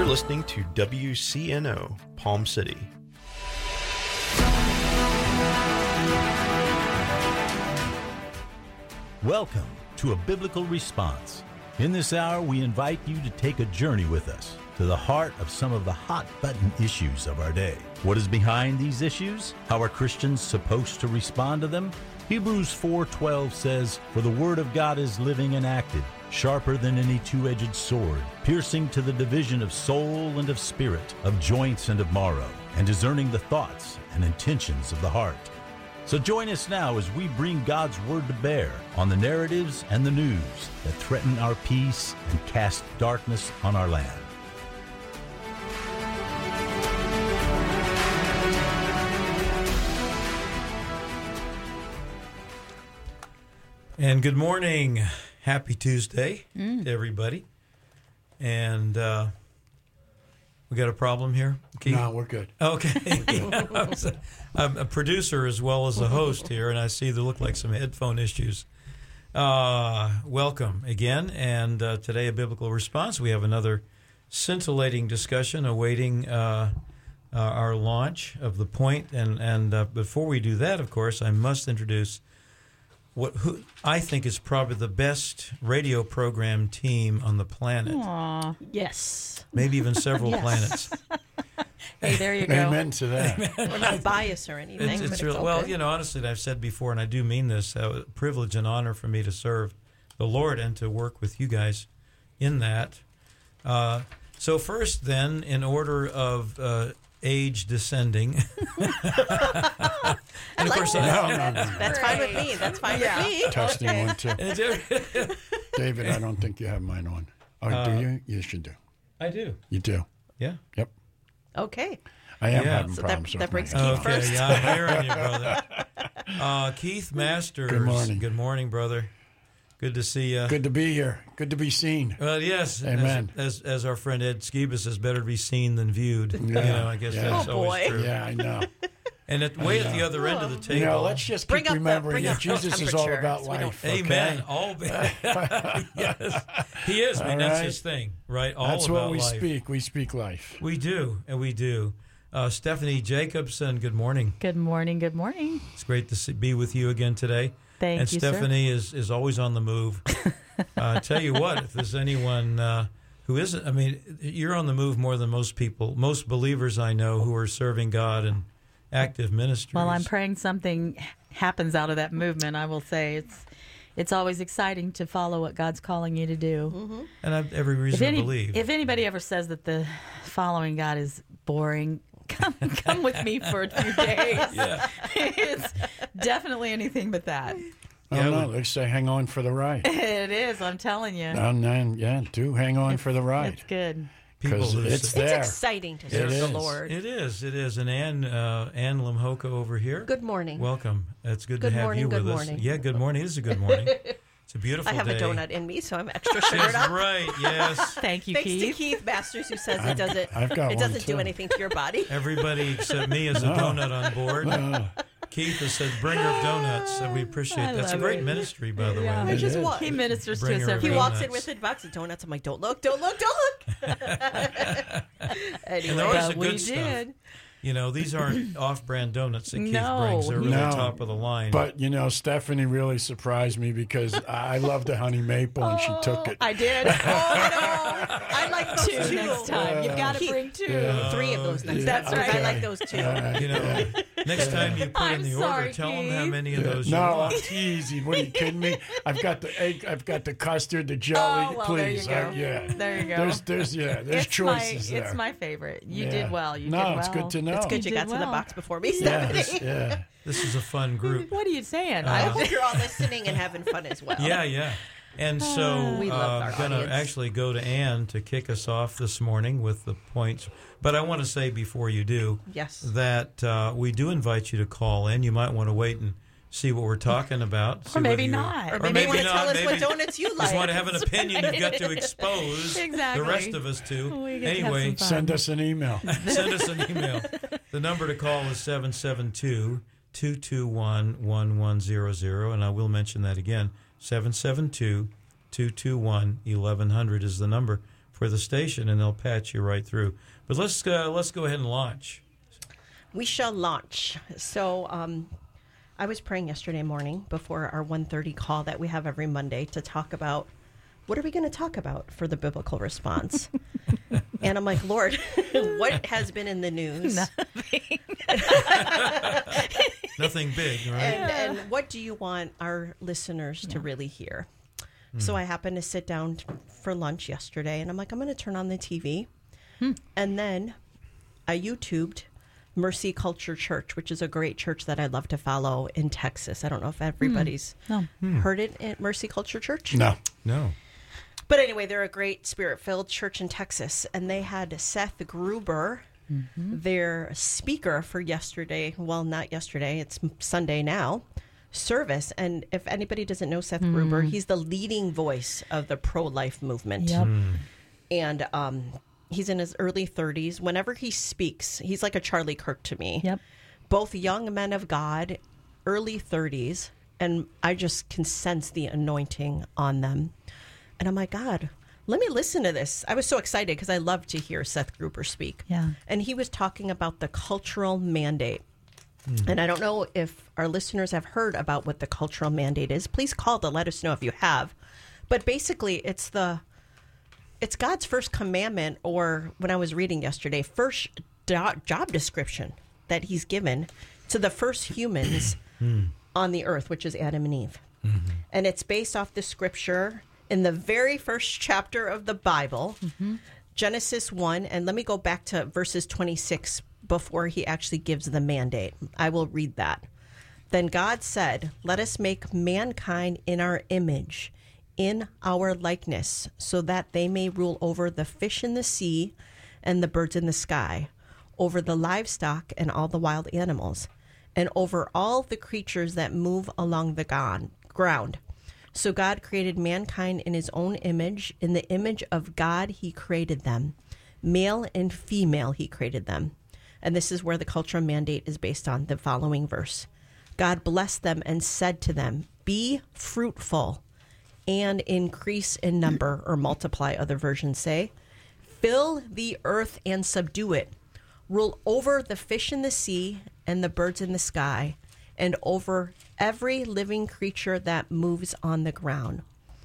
You're listening to WCNO, Palm City. Welcome to A Biblical Response. In this hour, we invite you to take a journey with us to the heart of some of the hot-button issues of our day. What is behind these issues? How are Christians supposed to respond to them? Hebrews 4:12 says, "For the word of God is living and active, sharper than any two-edged sword, piercing to the division of soul and of spirit, of joints and of marrow, and discerning the thoughts and intentions of the heart." So join us now as we bring God's word to bear on the narratives and the news that threaten our peace and cast darkness on our land. And good morning. Happy Tuesday to everybody. And we got a problem here, Keith? No, we're good. Okay. I'm a producer as well as a host here, and I see there look like some headphone issues. Welcome again. And today, A Biblical Response. We have another scintillating discussion awaiting our launch of The Point. And before we do that, of course, I must introduce who I think is probably the best radio program team on the planet. Aw, yes. Maybe even several planets. Hey, there you go. Amen to that. We're not biased or anything. It's but really, all well, good. you know, honestly, I've said before, and I do mean this, a privilege and honor for me to serve the Lord and to work with you guys in that. So first, then, in order of age descending. And of course, No. That's fine with me. That's fine with me. Testing 1, 2. David, I don't think you have mine on. Oh, do you? Yes, you do. I do. You do. Yeah. Yep. Okay. I am Yeah. having So problems that with breaks mine. Keith first. Yeah, I'm hearing you, brother. Keith Masters. Good morning. Good morning, brother. Good to see you. Good to be here. Good to be seen. Well, yes. Amen. As our friend Ed Skibas says, better to be seen than viewed. You know, I guess Yeah. that's Oh, always boy. true. Yeah, I know. And at the other end of the table. You know, let's just Bring keep up the- remembering bring that up the Jesus is all temperature about so we don't- life. Amen. Okay? All yes, he is. I mean, All that's right. his thing, right? All That's about what we life. speak. We speak life. We do, and we do. Stephanie Jacobson, good morning. Good morning, good morning. It's great to be with you again today. Thank and you, Stephanie is always on the move. Tell you what, if there's anyone who isn't, I mean, you're on the move more than most people, most believers I know who are serving God and active ministries. Well, I'm praying something happens out of that movement. I will say it's always exciting to follow what God's calling you to do. And I have every reason to believe. If anybody ever says that the following God is boring, come with me for a few days. Yeah. It's definitely anything but that. Yeah, No, they say hang on for the ride. It is, I'm telling you. And then, do hang on for the ride. It's good. People Because who it's say- there. It's exciting to serve the is. Lord. It is. And Ann Limhoka over here. Good morning. Welcome. It's good, Good to have morning, you good with morning. us. Yeah, good morning. It is a good morning. It's a beautiful I have day. a donut in me, so I'm extra That's sugared up. right. Yes. Thank you, Thanks to Keith. Keith Masters, who says it doesn't. I've got it one, doesn't do too. anything to your body. Everybody except me is a donut on board. Keith has said, bringer of donuts. And we appreciate I that. It's a love great it. ministry, by the Yeah. way. I just is. walk. He ministers to Bringer us of every He walks in donuts. with a box of donuts. I'm like, don't look, don't look, don't look. And Anyway, they're always the we good stuff. did. You know, these aren't off-brand donuts that Keith No. brings. They're really No. top of the line. But, Stephanie really surprised me because I love the honey maple and she took it. I did. oh no, I like those Two two next time. You've got to Keith, bring two. Yeah. 3 of those next Yeah, time. That's right. I like those two. you know, next time you put in I'm the sorry, order, tell them how Keith. many of those you No, want. I'm teasing. What are you kidding me? I've got the egg. I've got the custard, the jelly. Oh, well, Please, there you go. yeah. There you go. There's choices there. It's my favorite. You Yeah. did well. You No, did well. it's good to know. It's good you did got to the well. box before me, Yeah, Stephanie. yeah. This is a fun group. What are you saying? I hope you're all listening and having fun as well. Yeah. And so We love our I'm going to audience. actually go to Ann to kick us off this morning with the points. But I want to say before you do Yes. that we do invite you to call in. You might want to wait and see what we're talking about. see Or maybe whether not. Or maybe you want to not, tell us maybe what donuts you like. just want to have an opinion you've got to expose Exactly. the rest of us to. We get to have Anyway, some fun. Send us an email. send us an email. The number to call is 772-221-1100, and I will mention that again. 772-221-1100 is the number. for the station, and they'll patch you right through. But let's go ahead and launch. We shall launch. So I was praying yesterday morning before our 1:30 call that we have every Monday to talk about what are we going to talk about for the biblical response. And I'm like, Lord, what has been in the news? Nothing big, right? And what do you want our listeners to really hear? So I happened to sit down for lunch yesterday, and I'm like, I'm going to turn on the TV. And then I YouTubed Mercy Culture Church, which is a great church that I love to follow in Texas. I don't know if everybody's heard it at Mercy Culture Church. No. But anyway, they're a great spirit-filled church in Texas, and they had Seth Gruber, their speaker for yesterday. Well, not yesterday. It's Sunday now. Service. And if anybody doesn't know Seth Gruber, he's the leading voice of the pro-life movement. Yep. And he's in his early 30s. Whenever he speaks, he's like a Charlie Kirk to me. Yep. Both young men of God, early 30s, and I just can sense the anointing on them. And I'm like, God, let me listen to this. I was so excited because I love to hear Seth Gruber speak. Yeah. And he was talking about the cultural mandate. And I don't know if our listeners have heard about what the cultural mandate is. Please call to let us know if you have. But basically, it's God's first commandment, or when I was reading yesterday, first job description that he's given to the first humans on the earth, which is Adam and Eve. And it's based off the scripture in the very first chapter of the Bible, Genesis 1. And let me go back to verses 26 before he actually gives the mandate. I will read that. Then God said, let us make mankind in our image, in our likeness, so that they may rule over the fish in the sea and the birds in the sky, over the livestock and all the wild animals, and over all the creatures that move along the ground. So God created mankind in his own image. In the image of God, he created them. Male and female, he created them. And this is where the cultural mandate is based on the following verse. God blessed them and said to them, be fruitful and increase in number, or multiply, other versions say. Fill the earth and subdue it. Rule over the fish in the sea and the birds in the sky, and over every living creature that moves on the ground.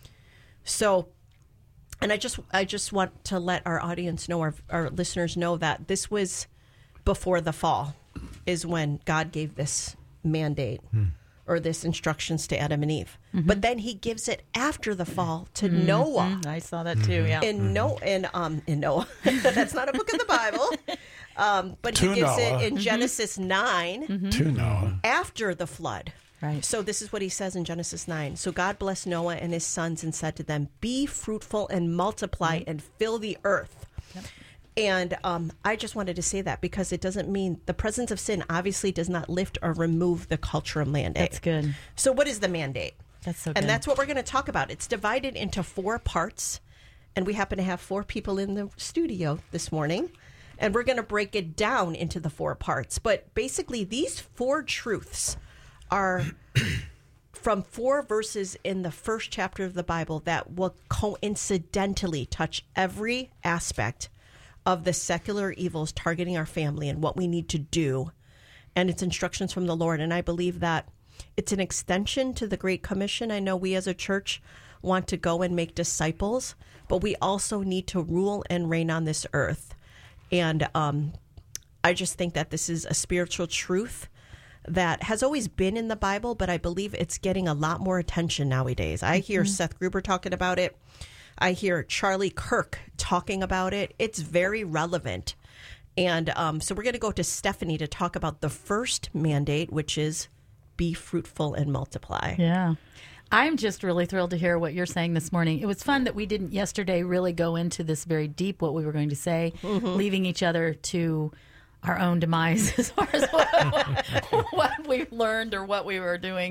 So, and I just want to let our audience know, our listeners know, that this was before the fall, is when God gave this mandate or this instructions to Adam and Eve. But then he gives it after the fall to Noah. I saw that too. Yeah. In Noah, that's not a book in the Bible. But he gives it in Genesis 9 To Noah. after the flood. Right. So this is what he says in Genesis 9. So God blessed Noah and his sons and said to them, be fruitful and multiply and fill the earth. Yep. And I just wanted to say that because it doesn't mean the presence of sin obviously does not lift or remove the cultural mandate. That's good. So what is the mandate? That's so good. And that's what we're going to talk about. It's divided into 4 parts. And we happen to have 4 people in the studio this morning. And we're going to break it down into the 4 parts. But basically, these 4 truths are from 4 verses in the first chapter of the Bible that will coincidentally touch every aspect of the secular evils targeting our family and what we need to do. And it's instructions from the Lord. And I believe that it's an extension to the Great Commission. I know we as a church want to go and make disciples, but we also need to rule and reign on this earth. And I just think that this is a spiritual truth that has always been in the Bible, but I believe it's getting a lot more attention nowadays. I hear Seth Gruber talking about it. I hear Charlie Kirk talking about it. It's very relevant. And so we're going to go to Stephanie to talk about the first mandate, which is be fruitful and multiply. Yeah. I'm just really thrilled to hear what you're saying this morning. It was fun that we didn't yesterday really go into this very deep, what we were going to say, leaving each other to our own demise as far as what we've learned or what we were doing.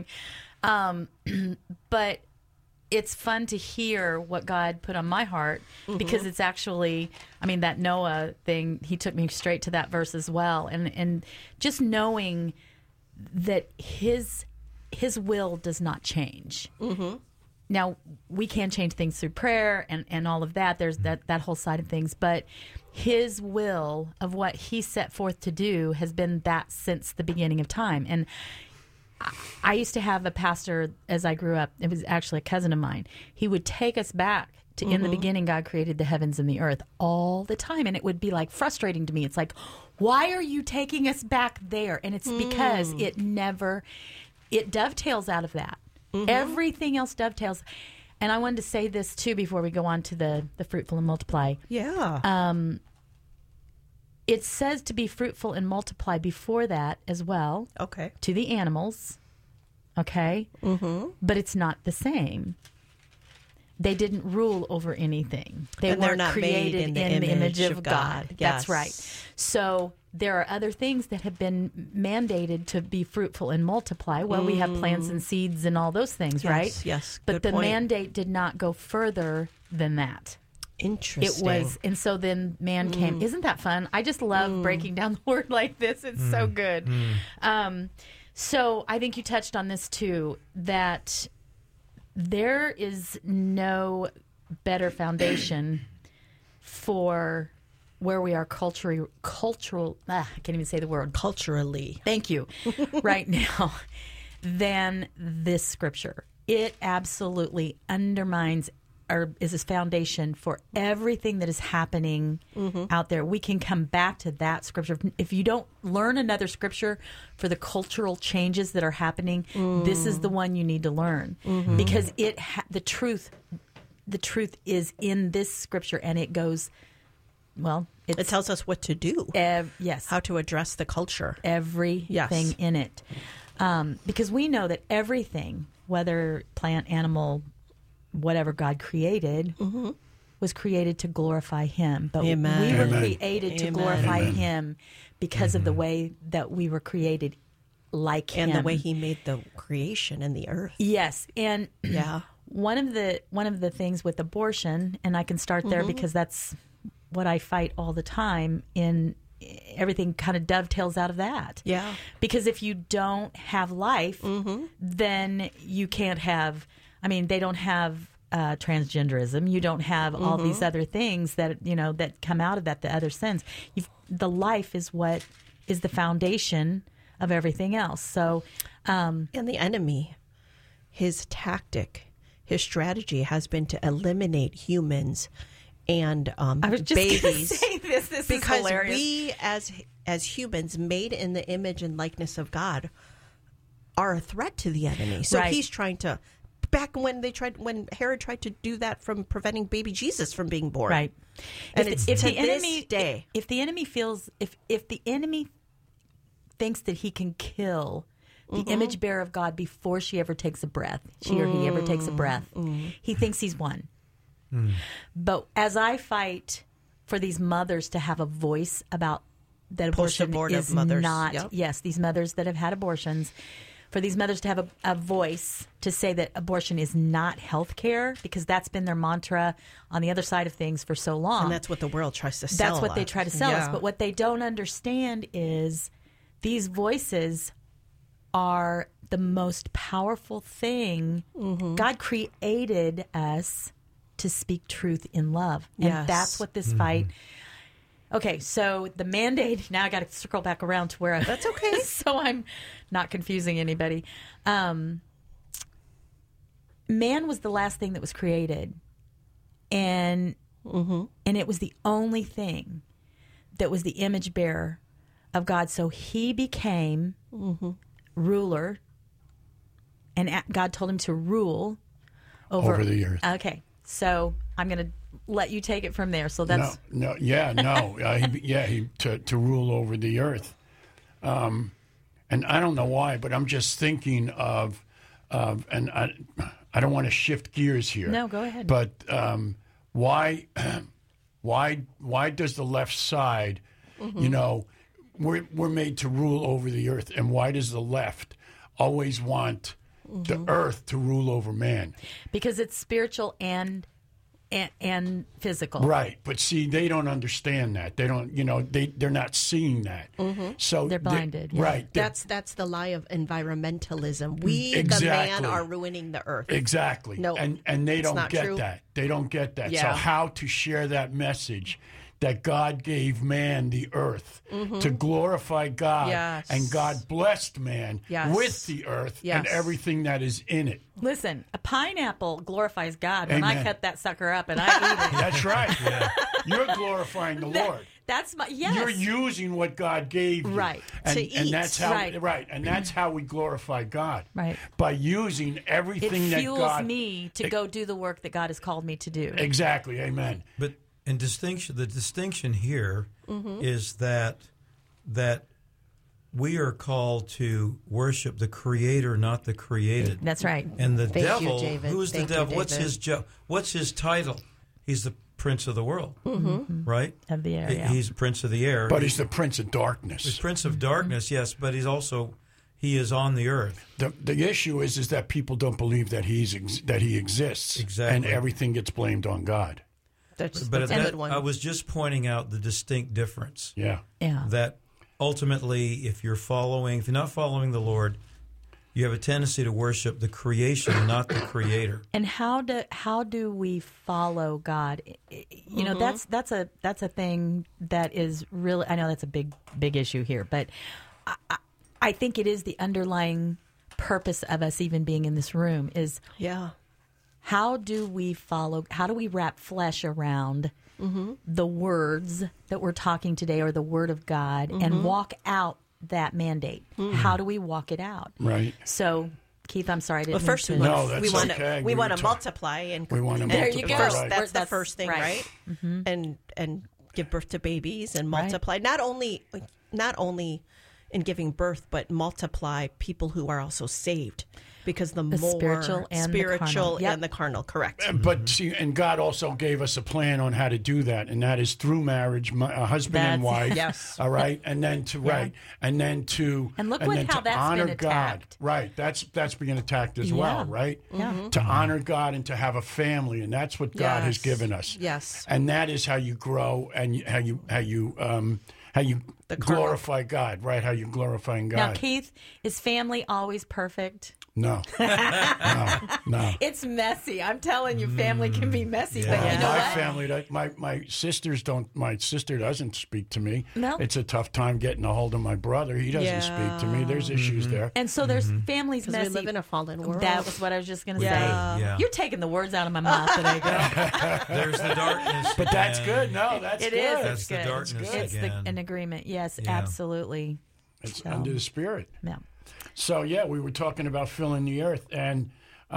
But it's fun to hear what God put on my heart because it's actually, I mean, that Noah thing, he took me straight to that verse as well. And just knowing that his will does not change. now we can change things through prayer and all of that. There's that whole side of things, but his will of what he set forth to do has been that since the beginning of time. And I used to have a pastor as I grew up. It was actually a cousin of mine. He would take us back to in the beginning, God created the heavens and the earth all the time. And it would be like frustrating to me. It's like, why are you taking us back there? And it's because it dovetails out of that. Everything else dovetails. And I wanted to say this too before we go on to the fruitful and multiply. Yeah. It says to be fruitful and multiply before that as well. Okay. To the animals. Okay? But it's not the same. They didn't rule over anything. They And were they're not created made in the image of God. God. That's Yes. right. So there are other things that have been mandated to be fruitful and multiply. Well, we have plants and seeds and all those things, right? Yes. But Good the point. mandate did not go further than that. Interesting. It was, and so then man came. Isn't that fun? I just love breaking down the word like this. It's so good. So I think you touched on this too, that there is no better foundation for where we are cultural. I can't even say the word. Culturally. Thank you. Right now, than this scripture. It absolutely undermines or is a foundation for everything that is happening out there. We can come back to that scripture. If you don't learn another scripture for the cultural changes that are happening, this is the one you need to learn because the truth is in this scripture, and it goes. Well, It tells us what to do. Yes, How to address the culture. everything in it, because we know that everything, whether plant, animal, whatever God created, was created to glorify Him. But Amen. we were Amen. created to Amen. glorify Amen. Him because of the way that we were created like Him. And the way He made the creation and the earth. Yes, and Yeah. one of the things with abortion, and I can start there because that's what I fight all the time. In everything kind of dovetails out of that. Yeah. Because if you don't have life, then you can't have. I mean, they don't have transgenderism. You don't have all these other things that that come out of that. The other sins. The life is what is the foundation of everything else. So, And the enemy, his tactic, his strategy has been to eliminate humans and I was just babies. going to say this. This Because is hilarious. we, as humans, made in the image and likeness of God, are a threat to the enemy. So Right. he's trying to. Back when Herod tried to do that from preventing baby Jesus from being born, Right. And If it's the to enemy, this day. if the enemy feels, if the enemy thinks that he can kill the image bearer of God before she ever takes a breath, she or he ever takes a breath, he thinks he's won. But as I fight for these mothers to have a voice about that abortion Post-abortive is mothers, not, yep. yes, these mothers that have had abortions, for these mothers to have a voice to say that abortion is not health care, because that's been their mantra on the other side of things for so long. And that's what the world tries to sell. That's what they us. try to sell us. Yeah. But what they don't understand is these voices are the most powerful thing. God created us to speak truth in love. And Yes. that's what this fight. Okay, so the mandate, now I got to circle back around to where That's okay. so I'm not confusing anybody. Man was the last thing that was created. And it was the only thing that was the image bearer of God. So he became ruler, and God told him to rule Over the earth. Okay, so I'm going to let you take it from there. So that's to rule over the earth. And I don't know why, but I'm just thinking of and I don't want to shift gears here. No, go ahead. But why does the left side, we're made to rule over the earth, and why does the left always want the earth to rule over man? because it's spiritual and and physical. Right, but see, they don't understand that. They don't, they're not seeing that. So They're blinded. Yeah. Right. That's the lie of environmentalism. We, the Exactly. man, are ruining the earth. Exactly. No, and they it's don't not get true. that. They don't get that. Yeah. So how to share that message that God gave man the earth to glorify God, Yes. and God blessed man Yes. with the earth and Yes. everything that is in it. Listen, a pineapple glorifies God when I Amen. cut that sucker up and I eat it. That's right. You're glorifying the Lord. That's my yes. You're using what God gave you. Right. And, To and eat. that's how Right. and that's how we glorify God. Right. By using It everything that fuels God me to go do the work that God has called me to do. Exactly. Amen. But in the distinction here is that we are called to worship the Creator, not the created. That's right. And the Thank you, devil, David. who's the Thank you, devil? David. What's his title? He's the prince of the world, right? Of the air, yeah. He's prince of the air. But he's the prince of He's darkness. prince of darkness, yes, but he is on the earth. The issue is that people don't believe that he exists. Exactly. And everything gets blamed on God. That's But a good one. I was just pointing out the distinct difference. Yeah. Yeah. That ultimately, if you're not following the Lord, you have a tendency to worship the creation, not the Creator. And how do we follow God? You know, that's a thing that is really. I know that's a big issue here, but I think it is the underlying purpose of us even being in this room is Yeah. how do we wrap flesh around the words that we're talking today or the Word of God and walk out that mandate? How do we walk it out? Right. So, Keith, I'm sorry I didn't. But first, mean we to- No, want that's to okay. we We want were to talk- multiply and We want to There multiply. you go. first, Right. that's the That's first thing, right. And give birth to babies and Right. multiply. Not only in giving birth, but multiply people who are also saved, because the more spiritual and the carnal. Yep. and the carnal, correct? But see, and God also gave us a plan on how to do that, and that is through marriage, husband and That's- wife. Yes. All right, and then to And how look how that's honor been God. attacked. Right, that's being attacked as Yeah. well. Right. Yeah. To honor God and to have a family, and that's what God has Yes. given us. Yes. And that is how you grow and how you glorify God. Right, how you glorifying God. Now, Keith, is family always perfect? No. No. It's messy. I'm telling you, family can be messy, but you know my what? family, my sisters don't. My sister doesn't speak to me. No. It's a tough time getting a hold of my brother. He doesn't speak to me. There's issues there. And so there's families Because messy. we live in a fallen world. That was what I was just going to Yeah. say. Yeah. You're taking the words out of my mouth today, girl. There's the darkness. But that's again. good. No, that's It good. is. That's It's the good. darkness It's again. an agreement. Yes, Yeah. absolutely. It's under the Spirit. Yeah. So yeah, we were talking about filling the earth, and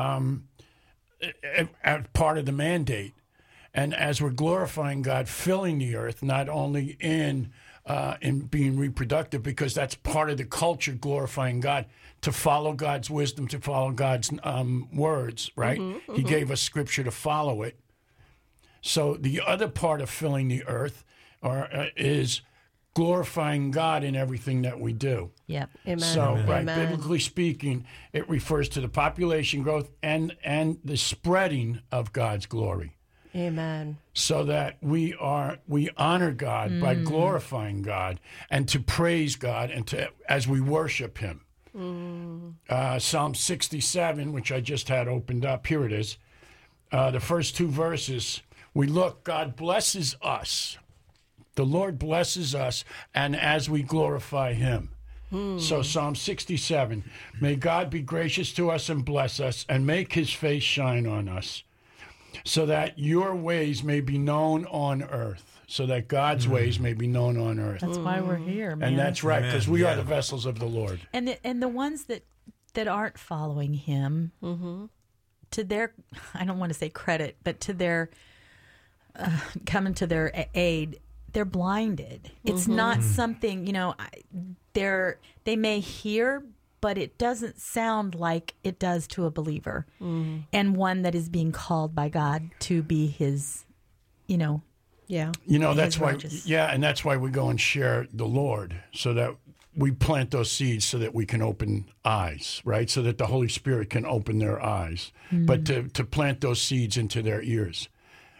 as part of the mandate, and as we're glorifying God, filling the earth, not only in being reproductive, because that's part of the culture, glorifying God, to follow God's wisdom, to follow God's words. Right? He gave us Scripture to follow it. So the other part of filling the earth is glorifying God in everything that we do. Yep. Amen. So, right, Amen. biblically speaking, it refers to the population growth and the spreading of God's glory, Amen. so that we honor God by glorifying God and to praise God and as we worship Him. Psalm 67, which I just had opened up, here it is. The first two verses, God blesses us. The Lord blesses us, and as we glorify Him. So Psalm 67, may God be gracious to us and bless us and make His face shine on us, so that your ways may be known on earth, so that God's ways may be known on earth. That's why we're here, man. And that's right, because Amen. we are Yeah. the vessels of the Lord. And the ones that aren't following Him, to their, I don't want to say credit, but to their coming to their aid, they're blinded. It's not something, they may hear, but it doesn't sound like it does to a believer, and one that is being called by God to be His, Yeah. That's His why, righteous. and that's why we go and share the Lord, so that we plant those seeds so that we can open eyes, right? So that the Holy Spirit can open their eyes, but to plant those seeds into their ears.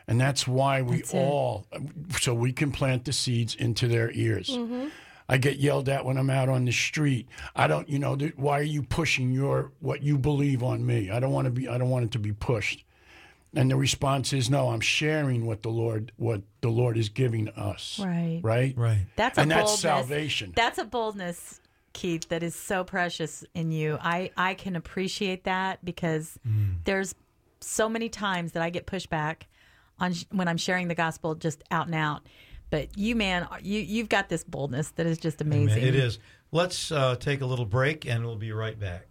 And that's why so we can plant the seeds into their ears. I get yelled at when I'm out on the street. I don't, why are you pushing what you believe on me? I don't want it to be pushed. And the response is, no, I'm sharing what the Lord is giving us. Right. Right? Right. That's salvation. That's a boldness, Keith, that is so precious in you. I can appreciate that because there's so many times that I get pushback on when I'm sharing the gospel just out and out. But you, man, you've got this boldness that is just amazing. Amen. It is. Let's take a little break, and we'll be right back.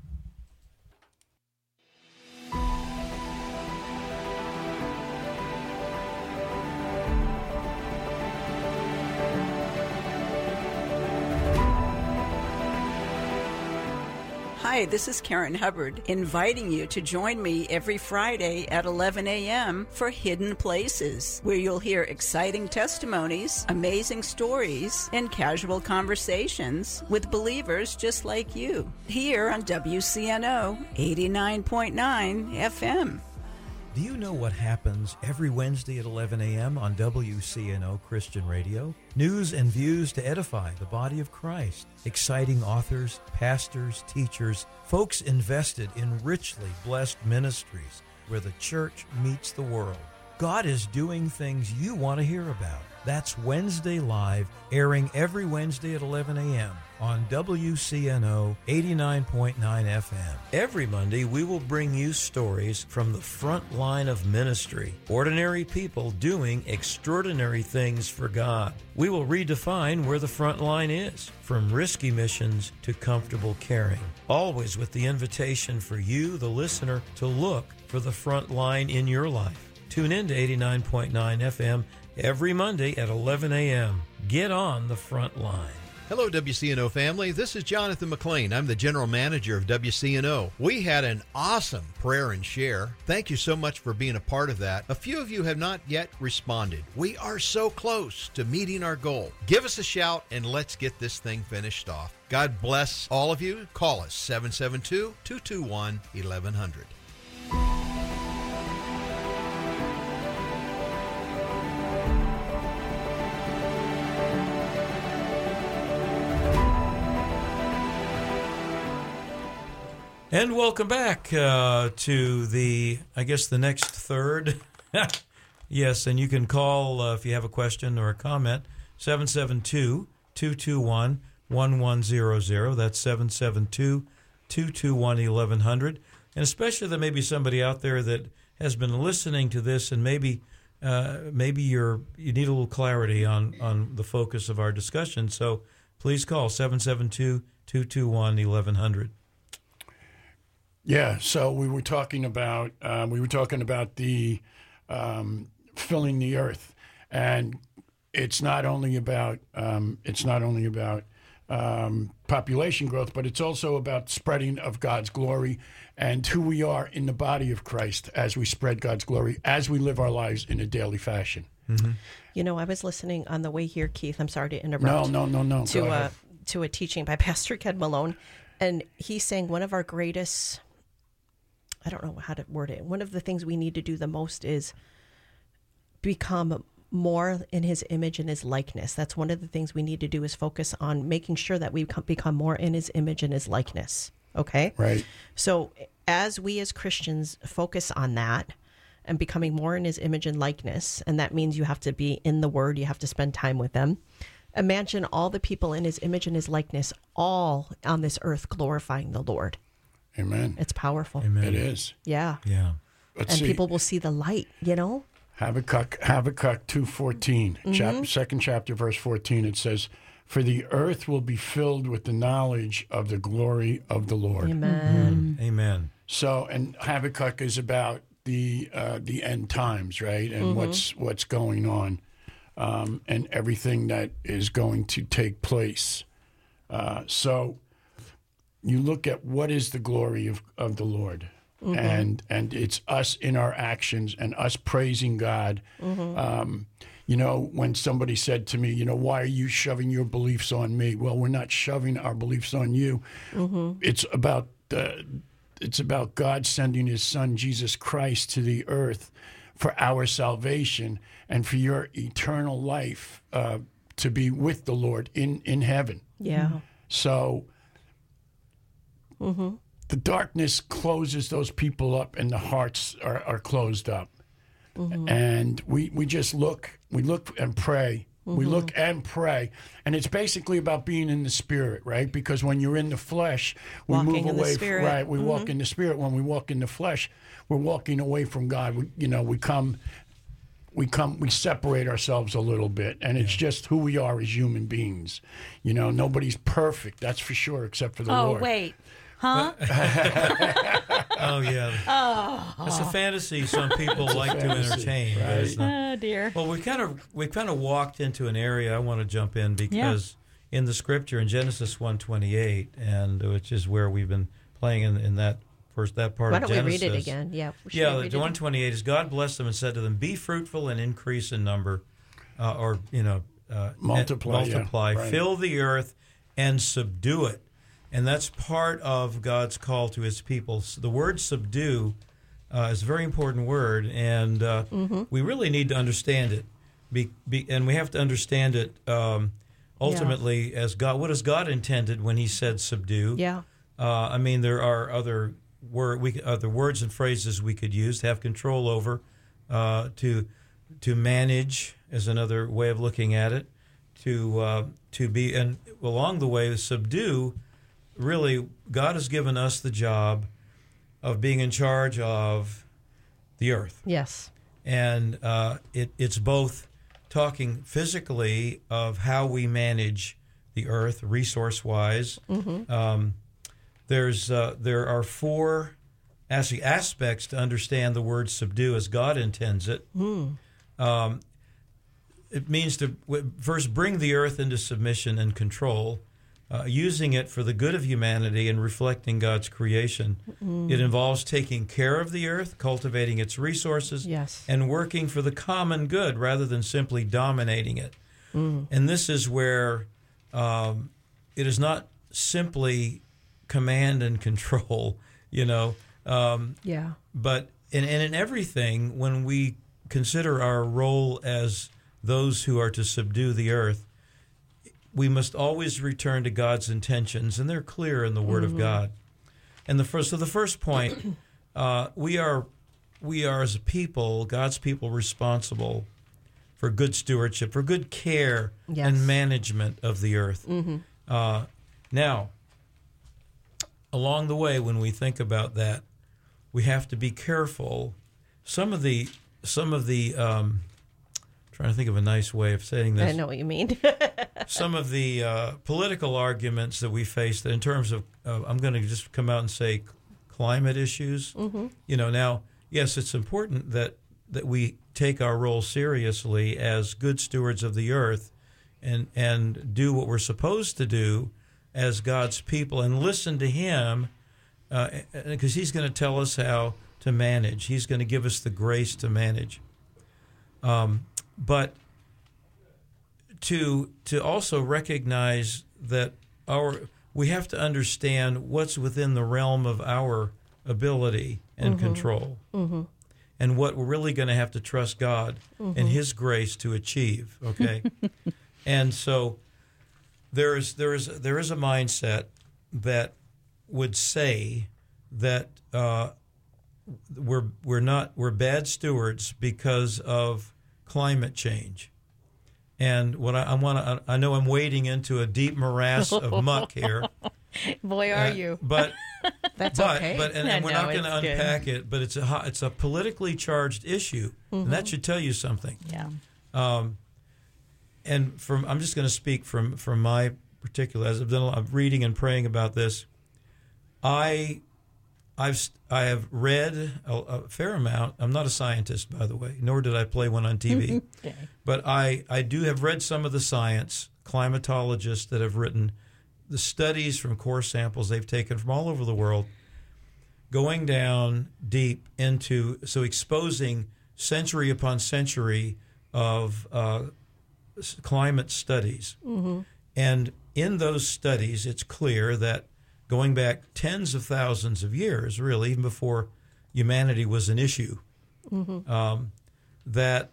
Hi, this is Karen Hubbard, inviting you to join me every Friday at 11 a.m. for Hidden Places, where you'll hear exciting testimonies, amazing stories, and casual conversations with believers just like you, here on WCNO 89.9 FM. Do you know what happens every Wednesday at 11 a.m. on WCNO Christian Radio? News and views to edify the body of Christ. Exciting authors, pastors, teachers, folks invested in richly blessed ministries where the church meets the world. God is doing things you want to hear about. That's Wednesday Live, airing every Wednesday at 11 a.m. on WCNO 89.9 FM. Every Monday, we will bring you stories from the front line of ministry, ordinary people doing extraordinary things for God. We will redefine where the front line is, from risky missions to comfortable caring, always with the invitation for you, the listener, to look for the front line in your life. Tune in to 89.9 FM every Monday at 11 a.m. Get on the front line. Hello, WCNO family. This is Jonathan McLean. I'm the general manager of WCNO. We had an awesome prayer and share. Thank you so much for being a part of that. A few of you have not yet responded. We are so close to meeting our goal. Give us a shout and let's get this thing finished off. God bless all of you. Call us 772-221-1100. And welcome back to the next third. Yes, and you can call if you have a question or a comment, 772-221-1100. That's 772-221-1100. And especially there may be somebody out there that has been listening to this and maybe you need a little clarity on the focus of our discussion. So please call 772-221-1100. Yeah, so we were talking about the filling the earth, and it's not only about population growth, but it's also about spreading of God's glory and who we are in the body of Christ as we spread God's glory, as we live our lives in a daily fashion. Mm-hmm. I was listening on the way here, Keith. I'm sorry to interrupt. No. To a teaching by Pastor Ken Malone, and he's saying one of our greatest, I don't know how to word it, one of the things we need to do the most is become more in his image and his likeness. That's one of the things we need to do, is focus on making sure that we become more in his image and his likeness. Okay? Right. So as we as Christians focus on that and becoming more in his image and likeness, and that means you have to be in the Word, you have to spend time with them. Imagine all the people in his image and his likeness, all on this earth glorifying the Lord. Amen. It's powerful. Amen. It is. Yeah. Yeah. Let's see. People will see the light, Habakkuk 2:14, second chapter, verse 14. It says, "For the earth will be filled with the knowledge of the glory of the Lord." Amen. Mm-hmm. Amen. So, and Habakkuk is about the end times, right? And what's going on, and everything that is going to take place. So, you look at what is the glory of the Lord. And it's us in our actions and us praising God. When somebody said to me, why are you shoving your beliefs on me? Well, we're not shoving our beliefs on you. It's about it's about God sending His Son Jesus Christ to the earth for our salvation and for your eternal life to be with the Lord in heaven. Yeah. So the darkness closes those people up, and the hearts are closed up. And we just look and pray. We look and pray. And it's basically about being in the Spirit, right? Because when you're in the flesh, we Walking move in the away. Spirit. Right, we walk in the Spirit. When we walk in the flesh, we're walking away from God. We separate ourselves a little bit, and it's just who we are as human beings. Nobody's perfect, that's for sure, except for the Lord. Oh, wait. Huh? Oh, yeah. It's a fantasy some people like to entertain. But it's not. Oh, dear. Well, we kind of walked into an area I want to jump in because in the Scripture in Genesis 1:28, and which is where we've been playing in that part Why of don't Genesis. we read it again? Yeah. The 1:28 is God blessed them and said to them, "Be fruitful and increase in number," Multiply, right. Fill the earth and subdue it. And that's part of God's call to His people. So the word subdue is a very important word, and we really need to understand it. And we have to understand it ultimately as God. What has God intended when He said subdue? Yeah. There are other words and phrases we could use to have control over, to manage is another way of looking at it, to be, and along the way, subdue. Really, God has given us the job of being in charge of the earth. Yes. And it's both talking physically of how we manage the earth resource-wise. There are four aspects to understand the word subdue as God intends it. It means to first bring the earth into submission and control, using it for the good of humanity and reflecting God's creation. It involves taking care of the earth, cultivating its resources, and working for the common good rather than simply dominating it. And this is where it is not simply command and control, but in everything, when we consider our role as those who are to subdue the earth, we must always return to God's intentions, and they're clear in the Word of God. And the first point, we are as a people, God's people, responsible for good stewardship, for good care and management of the earth. Now, along the way, when we think about that, we have to be careful. Some of the trying to think of a nice way of saying this. I know what you mean. Some of the political arguments that we face, that in terms of, I'm going to just come out and say climate issues. Now, yes, it's important that we take our role seriously as good stewards of the earth and do what we're supposed to do as God's people and listen to Him, because He's going to tell us how to manage. He's going to give us the grace to manage. But to also recognize that we have to understand what's within the realm of our ability and control, and what we're really going to have to trust God and His grace to achieve. Okay, and so there is a mindset that would say that we're bad stewards because of climate change. And what I know I'm wading into a deep morass of muck here. Boy, are you! But that's okay. And we're not going to unpack it. But it's a politically charged issue, and that should tell you something. Yeah. And I'm just going to speak from my particular, as I've done a lot of reading and praying about this. I have read a fair amount. I'm not a scientist, by the way, nor did I play one on TV. Okay. But I do have read some of the science, climatologists that have written the studies from core samples they've taken from all over the world, going down deep into, exposing century upon century of climate studies. And in those studies, it's clear that going back tens of thousands of years, really, even before humanity was an issue, that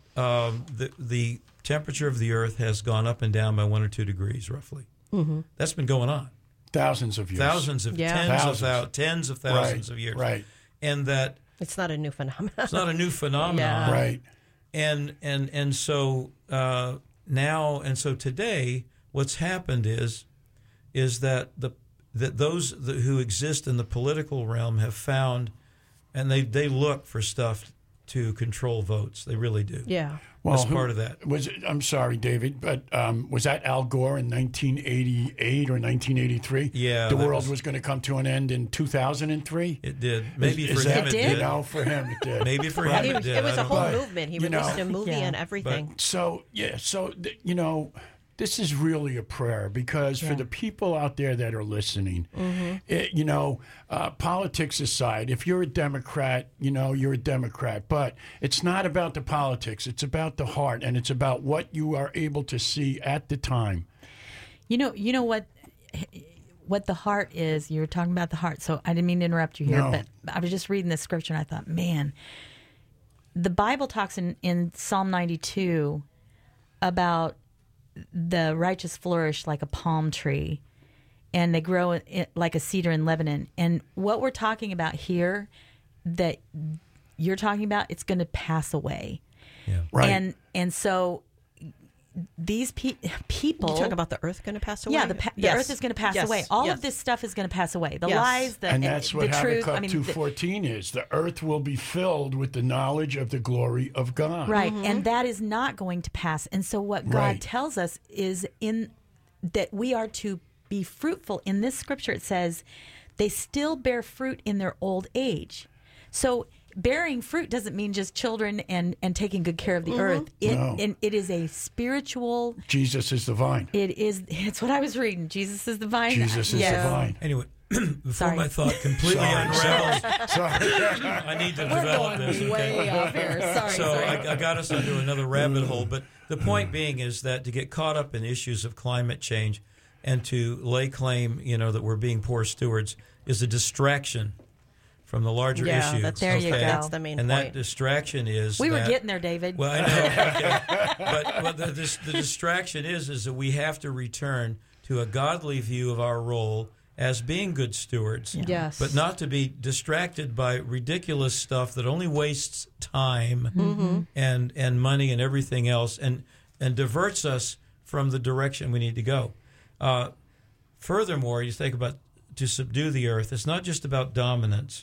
the temperature of the Earth has gone up and down by 1 or 2 degrees, roughly. That's been going on. Thousands of years. Tens of thousands of years. Right. And that It's not a new phenomenon. it's not a new phenomenon. Yeah. Right. And so now and so today, what's happened is that those who exist in the political realm have found, and they look for stuff to control votes. They really do. Yeah. Well, That's part of that. I'm sorry, David, but was that Al Gore in 1988 or 1983? Yeah, the that world was- was going to come to an end in 2003. It did. Maybe Is for that, him it did? did. You know, for him it did. Maybe for him It it was, did. it was I a don't whole know. movement. He you know- released a movie Yeah. and everything. So you know, this is really a prayer because for the people out there that are listening, you know, politics aside, if you're a Democrat, you know, you're a Democrat. But it's not about the politics. It's about the heart, and it's about what you are able to see at the time. You know what the heart is. You were talking about the heart, so I didn't mean to interrupt you here, No. but I was just reading this scripture and I thought, man, the Bible talks in Psalm 92 about the righteous flourish like a palm tree, and they grow like a cedar in Lebanon. And what we're talking about here, that you're talking about, it's going to pass away. Yeah. Right. And so these people. You talk about the earth going to pass away? Yeah, the Yes. earth is going to pass Yes. away. All Yes. of this stuff is going to pass away. The Yes. lies, And that's what the truth. Habakkuk I mean, 2:14 is. The earth will be filled with the knowledge of the glory of God. right, and that is not going to pass. And so, what God Right. tells us is that we are to be fruitful. In this scripture, it says they still bear fruit in their old age. So, bearing fruit doesn't mean just children and taking good care of the earth. No. It is a spiritual. Jesus is the vine. It's what I was reading. Jesus is the vine. Jesus is Yes. the vine. Anyway, before Sorry. my thought completely Sorry, unravels, Sorry. I need to develop this. Okay? Way off here. Sorry. So sorry. I got us into another rabbit hole. But the point being is that to get caught up in issues of climate change and to lay claim, that we're being poor stewards is a distraction from the larger Yeah, issue. that's, There you go. that's the main And point. that distraction is We were that- getting there, David. Well, I know. Okay. But the distraction is that we have to return to a godly view of our role as being good stewards. Yes. But not to be distracted by ridiculous stuff that only wastes time and money and everything else and diverts us from the direction we need to go. Furthermore, you think about to subdue the earth, it's not just about dominance.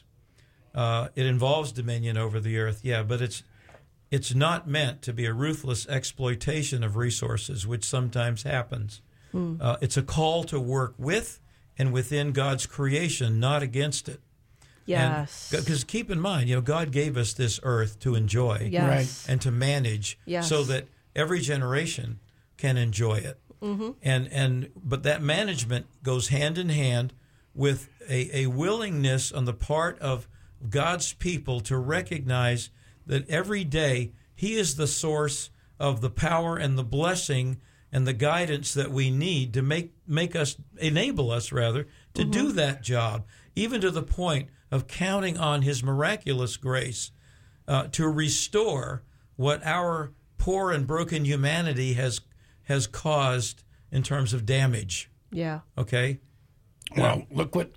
It involves dominion over the earth, but it's not meant to be a ruthless exploitation of resources, which sometimes happens. It's a call to work with and within God's creation, not against it. Yes. Because keep in mind, God gave us this earth to enjoy Yes. and to manage Yes. so that every generation can enjoy it. But that management goes hand in hand with a willingness on the part of God's people to recognize that every day He is the source of the power and the blessing and the guidance that we need to enable us to do that job, even to the point of counting on His miraculous grace to restore what our poor and broken humanity has caused in terms of damage. Yeah. Okay? Well, look what.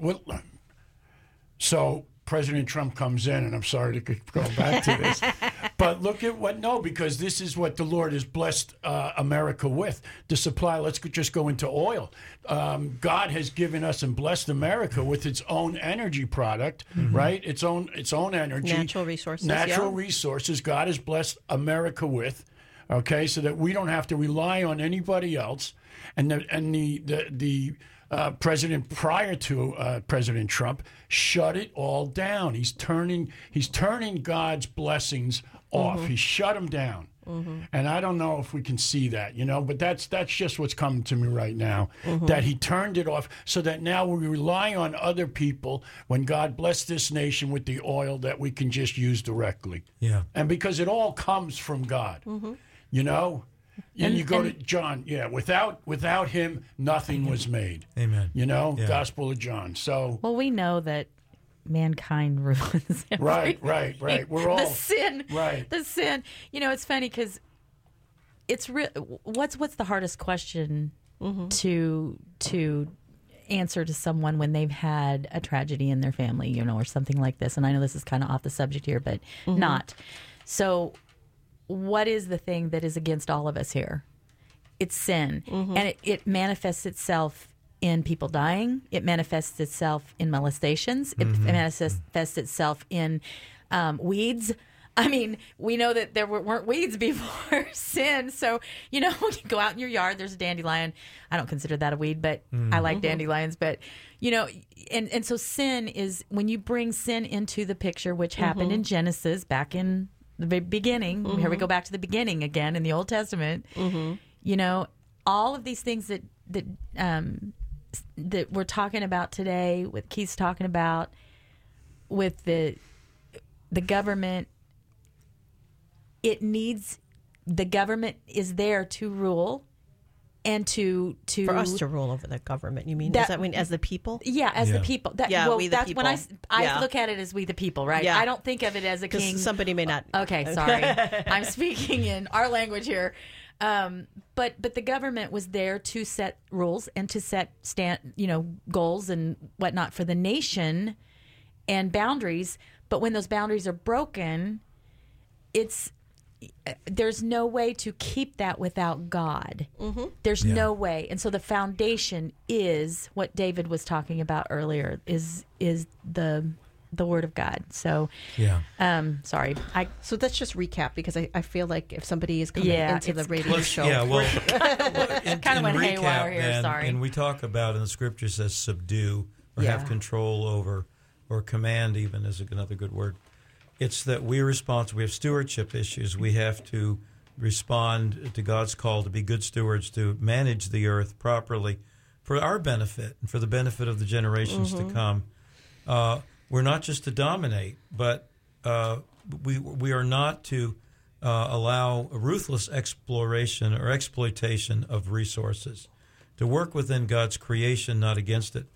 So President Trump comes in, and I'm sorry to go back to this, but look at because this is what the Lord has blessed America with, the supply. Let's just go into oil. God has given us and blessed America with its own energy product, right? Its own energy. Natural resources. Natural resources God has blessed America with, okay, so that we don't have to rely on anybody else. And the president prior to President Trump shut it all down. He's turning God's blessings off. He shut them down. And I don't know if we can see that, but that's just what's coming to me right now, that he turned it off so that now we rely on other people when God blessed this nation with the oil that we can just use directly. Yeah. And because it all comes from God, And you go to John, without him, nothing was made. Amen. Gospel of John. So, well, we know that mankind ruins everything. Right. We're all the sin. Right. The sin. It's funny because it's what's the hardest question to answer to someone when they've had a tragedy in their family, or something like this. And I know this is kind of off the subject here, but not. So what is the thing that is against all of us here? It's sin. And it manifests itself in people dying. It manifests itself in molestations. It manifests itself in weeds. I mean, we know that there weren't weeds before sin. So, when you go out in your yard, there's a dandelion. I don't consider that a weed, but I like dandelions. But, and so sin is, when you bring sin into the picture, which happened in Genesis back in the beginning. Here we go back to the beginning again in the Old Testament. All of these things that we're talking about today, with Keith's talking about, with the government, the government is there to rule and to for us to rule over the government. You mean does that mean as the people? Yeah, as the people. We the people. When I look at it as we the people, right? Yeah. I don't think of it as a king. Somebody may not. Okay, sorry. I'm speaking in our language here. But the government was there to set rules and to set goals and whatnot for the nation and boundaries. But when those boundaries are broken, there's no way to keep that without God. There's no way. And so the foundation is what David was talking about earlier, is the Word of God. So, sorry. So let's just recap, because I feel like if somebody is coming into the radio show. Kind of went haywire here, sorry. And we talk about in the Scripture says subdue or have control over, or command even is another good word. It's that we're responsible. We have stewardship issues. We have to respond to God's call to be good stewards, to manage the earth properly for our benefit and for the benefit of the generations to come. We're not just to dominate, but we are not to allow a ruthless exploration or exploitation of resources. To work within God's creation, not against it.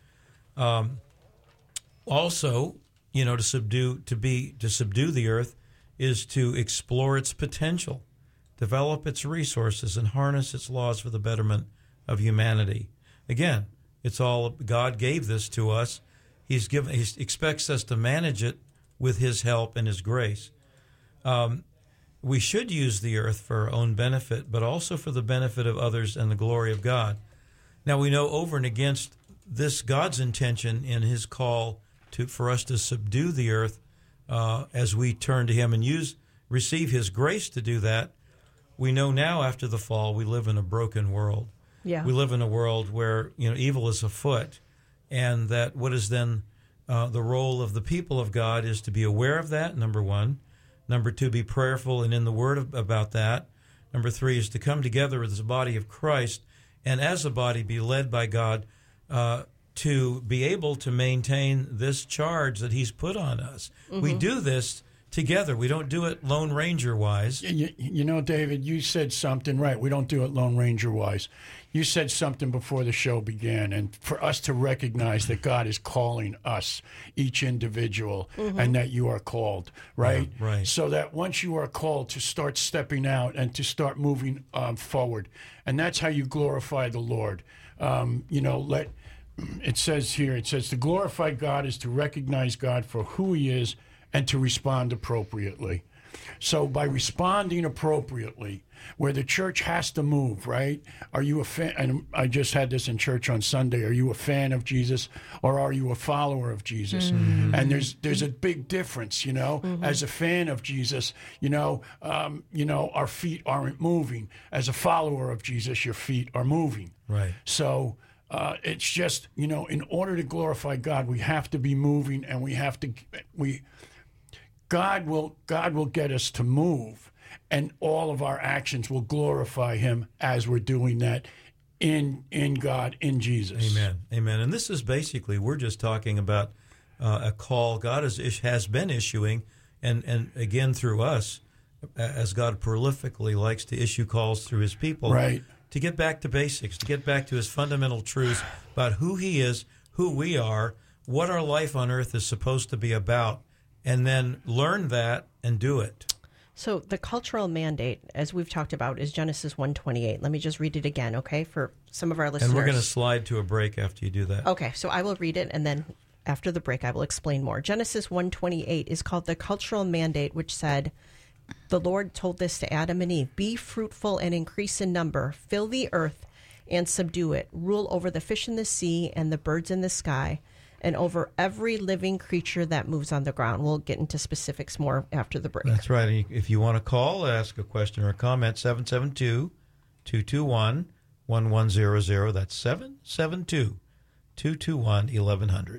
Also, to subdue the earth is to explore its potential, develop its resources, and harness its laws for the betterment of humanity. Again, it's all God gave this to us. He expects us to manage it with His help and His grace. We should use the earth for our own benefit, but also for the benefit of others and the glory of God. Now, we know over and against this, God's intention in His call for us to subdue the earth as we turn to Him and receive His grace to do that. We know now, after the fall, we live in a broken world. Yeah. We live in a world where evil is afoot, and that what is then the role of the people of God is to be aware of that, number one. Number two, be prayerful and in the Word about that. Number three is to come together as the body of Christ, and as a body be led by God to be able to maintain this charge that He's put on us. We do this together. We don't do it Lone Ranger-wise. David, you said something right. We don't do it Lone Ranger-wise. You said something before the show began, and for us to recognize that God is calling us, each individual, and that you are called, right? Yeah, right. So that once you are called, to start stepping out and to start moving forward. And that's how you glorify the Lord. It says to glorify God is to recognize God for who He is and to respond appropriately. So by responding appropriately, where the church has to move, right? Are you a fan? And I just had this in church on Sunday. Are you a fan of Jesus, or are you a follower of Jesus? And there's a big difference, As a fan of Jesus, our feet aren't moving. As a follower of Jesus, your feet are moving. Right. So it's just, in order to glorify God, we have to be moving, and God will get us to move, and all of our actions will glorify Him as we're doing that in God, in Jesus. Amen. And this is basically, we're just talking about a call God has been issuing, and again through us, as God prolifically likes to issue calls through his people, Right. to get back to basics, to get back to his fundamental truths about who he is, who we are, what our life on earth is supposed to be about, and then learn that and do it. So the cultural mandate, as we've talked about, is Genesis 1:28. Let me just read it again, okay, for some of our listeners. And we're going to slide to a break after you do that. Okay, so I will read it, and then after the break, I will explain more. Genesis 1:28 is called the cultural mandate, which said, the Lord told this to Adam and Eve, be fruitful and increase in number, fill the earth and subdue it, rule over the fish in the sea and the birds in the sky, and over every living creature that moves on the ground. We'll get into specifics more after the break. That's right. And if you want to call, ask a question or a comment, 772-221-1100. That's 772-221-1100.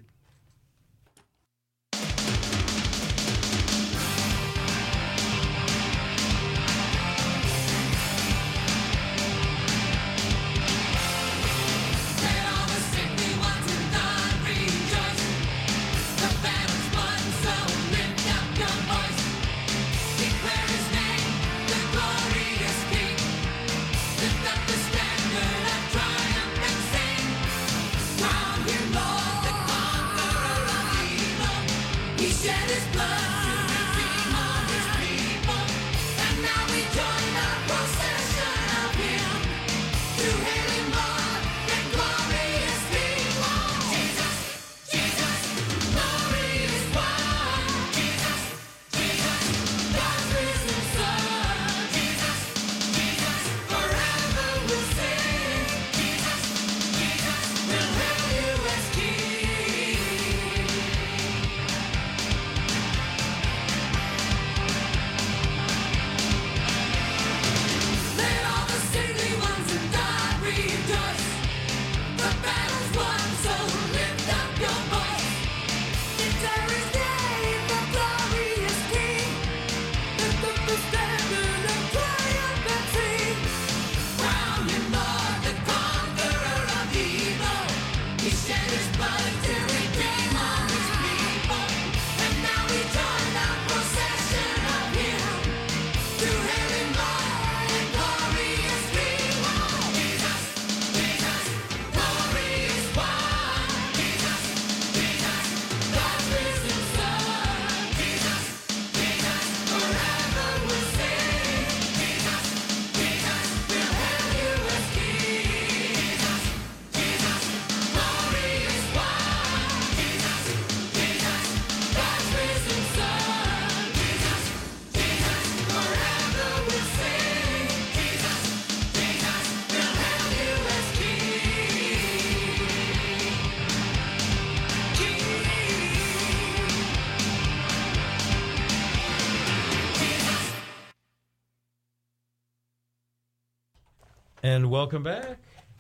And welcome back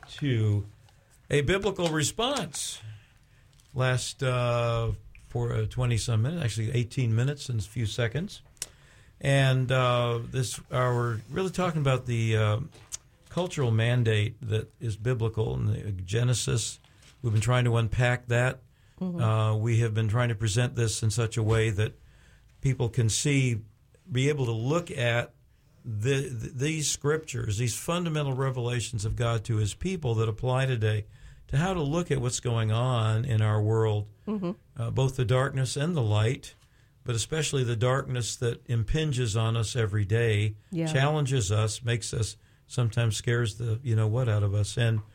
to A Biblical Response. Last for 20-some minutes, actually 18 minutes and a few seconds. And we're really talking about the cultural mandate that is biblical in the Genesis. We've been trying to unpack that. Mm-hmm. We have been trying to present this in such a way that people can be able to look at these scriptures, these fundamental revelations of God to his people that apply today to how to look at what's going on in our world, mm-hmm. Both the darkness and the light, but especially the darkness that impinges on us every day, challenges us, makes us, sometimes scares the you-know-what out of us, and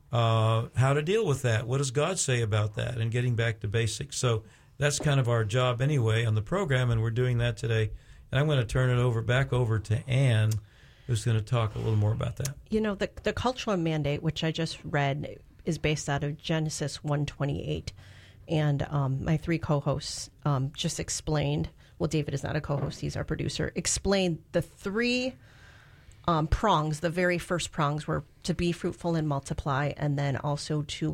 how to deal with that. What does God say about that? And getting back to basics. So that's kind of our job anyway on the program, and we're doing that today. And I'm going to turn it back over to Ann, who's going to talk a little more about that. You know, the cultural mandate, which I just read, is based out of Genesis 1:28. And my three co-hosts just explained, well, David is not a co-host, he's our producer, explained the three prongs. The very first prongs were to be fruitful and multiply, and then also to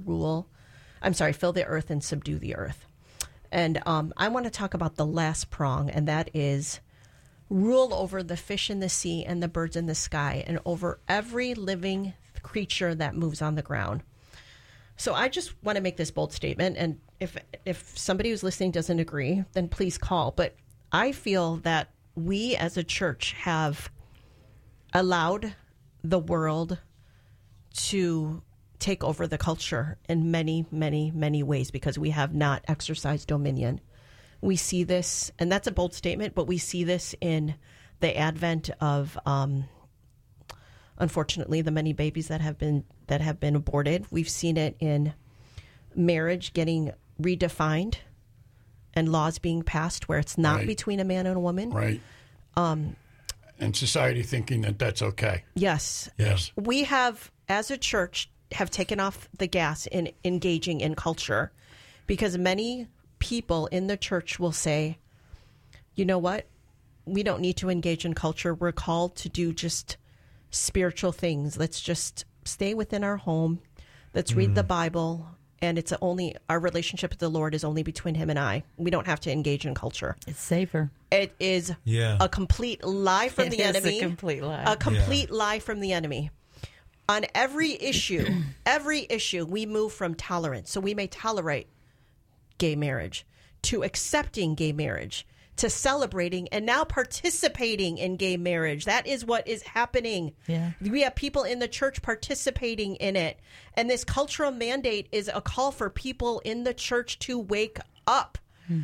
fill the earth and subdue the earth. And I want to talk about the last prong, and that is rule over the fish in the sea and the birds in the sky, and over every living creature that moves on the ground. So I just want to make this bold statement, and if somebody who's listening doesn't agree, then please call. But I feel that we as a church have allowed the world to take over the culture in many, many, many ways because we have not exercised dominion. We see this, and that's a bold statement, but we see this in the advent of, unfortunately, the many babies that have been aborted. We've seen it in marriage getting redefined and laws being passed where it's not between a man and a woman. Right. And society thinking that that's okay. Yes. Yes. We have, as a church, have taken off the gas in engaging in culture because many people in the church will say, you know what? We don't need to engage in culture. We're called to do just spiritual things. Let's just stay within our home. Let's read the Bible. And it's only our relationship with the Lord is only between him and I. We don't have to engage in culture. It's safer. It is a complete lie from the enemy. A complete lie. A complete lie from the enemy. On every issue, we move from tolerance. So we may tolerate gay marriage to accepting gay marriage to celebrating and now participating in gay marriage. That is what is happening. Yeah. We have people in the church participating in it. And this cultural mandate is a call for people in the church to wake up.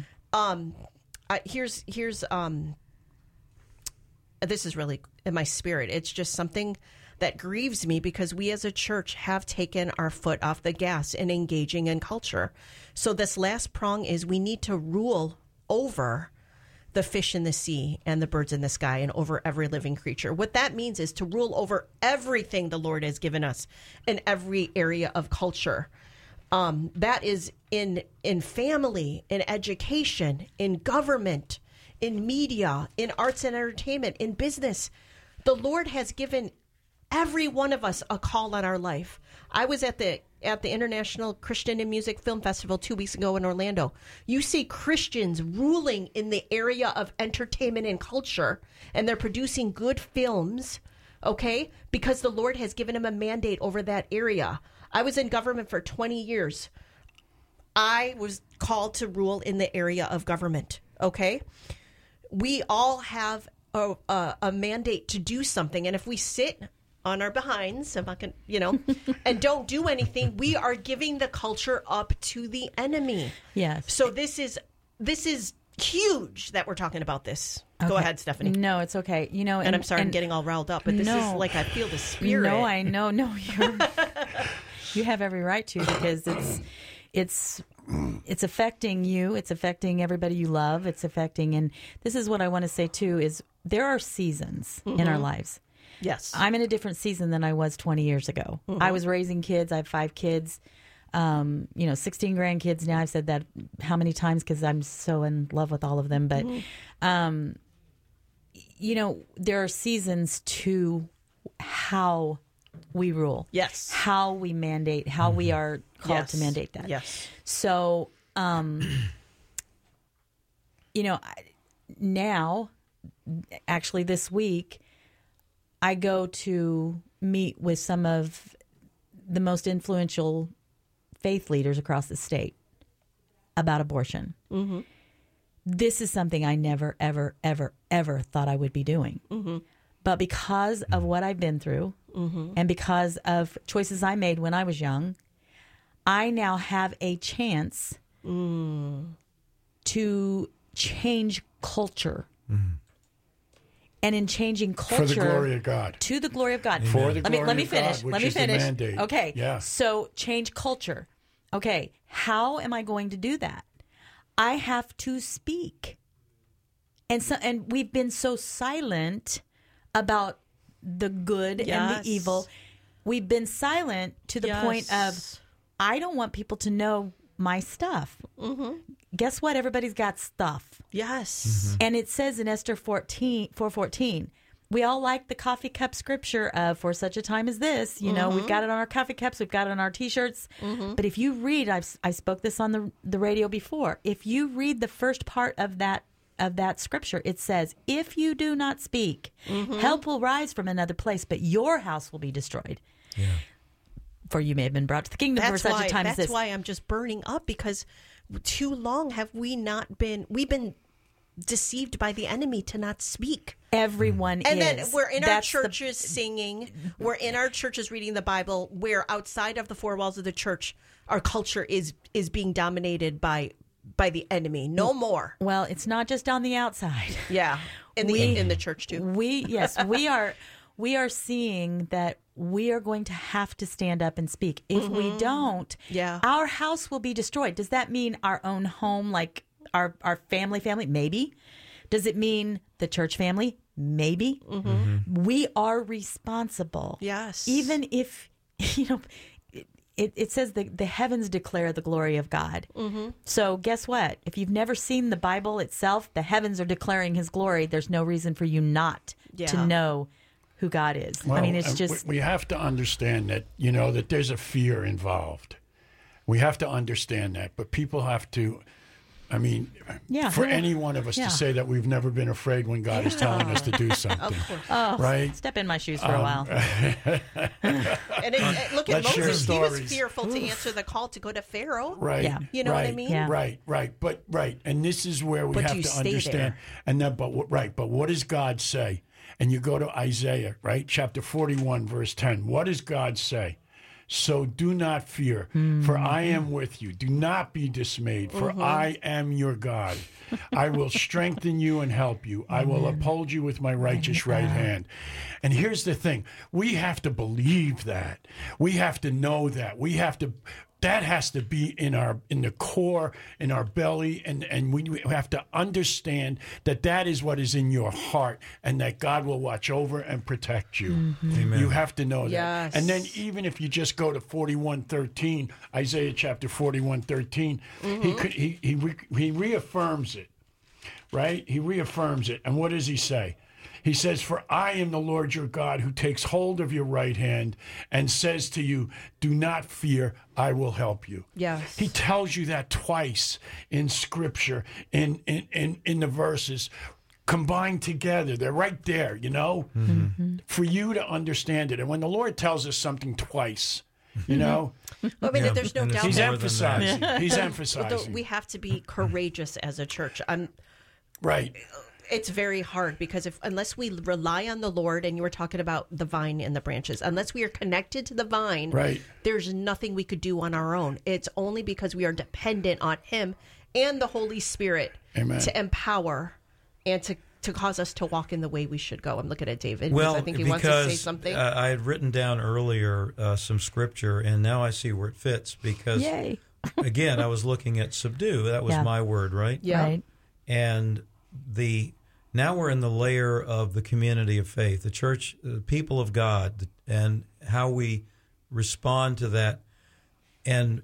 Here's this is really in my spirit. It's just something that grieves me because we as a church have taken our foot off the gas in engaging in culture. So this last prong is we need to rule over the fish in the sea and the birds in the sky and over every living creature. What that means is to rule over everything the Lord has given us in every area of culture. That is in family, in education, in government, in media, in arts and entertainment, in business. The Lord has given every one of us a call on our life. I was at the International Christian and Music Film Festival 2 weeks ago in Orlando. You see Christians ruling in the area of entertainment and culture, and they're producing good films, okay, because the Lord has given them a mandate over that area. I was in government for 20 years. I was called to rule in the area of government, okay? We all have a mandate to do something, and if we sit on our behinds, I'm not gonna, and don't do anything, we are giving the culture up to the enemy. Yes. So this is huge that we're talking about this. Okay. Go ahead, Stephanie. No, it's okay. And I'm sorry I'm getting all riled up, but this is like I feel the spirit. No, I know. No, you have every right to, because it's affecting you. It's affecting everybody you love. It's affecting, and this is what I want to say too, is there are seasons in our lives. Yes. I'm in a different season than I was 20 years ago. I was raising kids. I have 5 kids, 16 grandkids. Now I've said that how many times because I'm so in love with all of them. But, there are seasons to how we rule. Yes. How we mandate, how we are called to mandate that. Yes. So, now, actually this week, I go to meet with some of the most influential faith leaders across the state about abortion. Mm-hmm. This is something I never, ever, ever, ever thought I would be doing. Mm-hmm. But because of what I've been through and because of choices I made when I was young, I now have a chance to change culture. Mm. And in changing culture, for the glory of God, to the glory of God. For the glory let me of finish. God, which let me is finish. The mandate. Okay. Yeah. So change culture. Okay. How am I going to do that? I have to speak. And we've been so silent about the good and the evil. We've been silent to the point of I don't want people to know my stuff. Mm-hmm. Guess what? Everybody's got stuff. Yes. Mm-hmm. And it says in Esther 4:14, we all like the coffee cup scripture of for such a time as this. We've got it on our coffee cups. We've got it on our T-shirts. Mm-hmm. But if you read, I spoke this on the radio before. If you read the first part of that scripture, it says, if you do not speak, help will rise from another place, but your house will be destroyed. Yeah. For you may have been brought to the kingdom for such a time as this. That's why I'm just burning up, because too long have we not been, we've been deceived by the enemy to not speak. Everyone And is. then we're in our That's the- churches singing. We're in our churches reading the Bible. Where outside of the four walls of the church, our culture is being dominated by the enemy. No more. Well, it's not just on the outside. Yeah, in the church too. We are seeing that we are going to have to stand up and speak. If we don't, Yeah. our house will be destroyed. Does that mean our own home, like our family? Maybe. Does it mean the church family? Maybe. We are responsible. Yes. Even if, it says the heavens declare the glory of God. So guess what? If you've never seen the Bible itself, the heavens are declaring his glory. There's no reason for you not Yeah. to know who God is. Well, I mean, it's and just... we have to understand that, that there's a fear involved. We have to understand that, but people have to, Yeah. for any one of us Yeah. to say that we've never been afraid when God is telling us to do something, right? Step in my shoes for a while. And look at Let's share Moses. He was stories. fearful to answer the call to go to Pharaoh. Right. Yeah. You know what I right, mean? Yeah. Right. And this is where we But have you to stay understand. there. And then, but what does God say? And you go to Isaiah, right? Chapter 41, verse 10. What does God say? So do not fear, for I am with you. Do not be dismayed, for I am your God. I will strengthen you and help you. I will uphold you with my righteous right hand. And here's the thing. We have to believe that. We have to know that. That has to be in the core, in our belly, and we have to understand that is what is in your heart, and that God will watch over and protect you. Amen. You have to know that. Yes. And then even if you just go to 41:13, Isaiah chapter 41:13, he reaffirms it, right? He reaffirms it, and what does he say? He says, for I am the Lord your God who takes hold of your right hand and says to you, do not fear, I will help you. Yes. He tells you that twice in Scripture, in the verses, combined together. They're right there, for you to understand it. And when the Lord tells us something twice, there's no Yeah. doubt. And it's He's more than that. emphasizing. He's Although emphasizing. we have to be courageous as a church. Right. It's very hard because unless we rely on the Lord, and you were talking about the vine and the branches, unless we are connected to the vine, Right. there's nothing we could do on our own. It's only because we are dependent on Him and the Holy Spirit Amen. to empower and to cause us to walk in the way we should go. I'm looking at David Well, because I think he wants to say something. I had written down earlier some scripture, and now I see where it fits because, Yay. again, I was looking at subdue. That was Yeah. my word, right? Yeah. Right. And now we're in the layer of the community of faith, the church, the people of God, and how we respond to that. And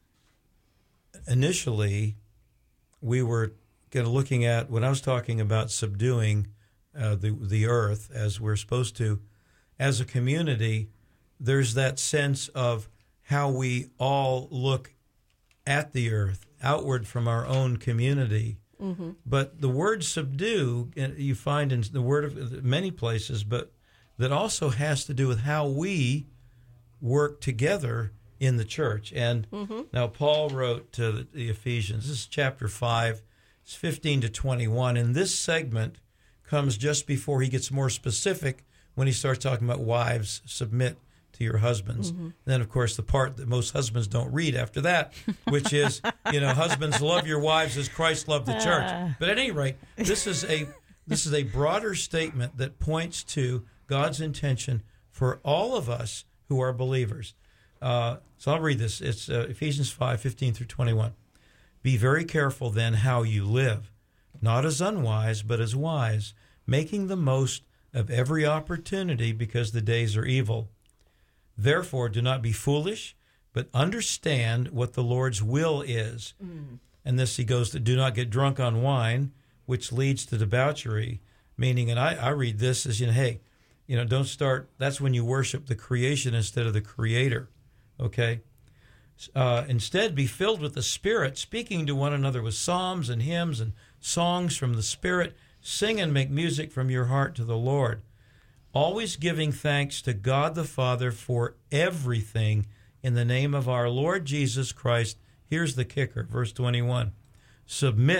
initially, we were looking at, when I was talking about subduing the earth as we're supposed to, as a community, there's that sense of how we all look at the earth outward from our own community. But the word subdue, you find in the word of many places, but that also has to do with how we work together in the church. And now Paul wrote to the Ephesians, this is chapter 5, it's 15 to 21, and this segment comes just before he gets more specific when he starts talking about wives submit to your husbands. Then, of course, the part that most husbands don't read after that, which is, husbands, love your wives as Christ loved the church. But at any rate, this is a broader statement that points to God's intention for all of us who are believers. So I'll read this. It's Ephesians 5, 15 through 21. Be very careful then how you live, not as unwise, but as wise, making the most of every opportunity because the days are evil. Therefore, do not be foolish, but understand what the Lord's will is. And this, he goes to, do not get drunk on wine, which leads to debauchery, meaning, and I read this as, don't start, that's when you worship the creation instead of the creator, okay? Instead, be filled with the Spirit, speaking to one another with psalms and hymns and songs from the Spirit. Sing and make music from your heart to the Lord, always giving thanks to God the Father for everything in the name of our Lord Jesus Christ. Here's the kicker, verse 21. Submit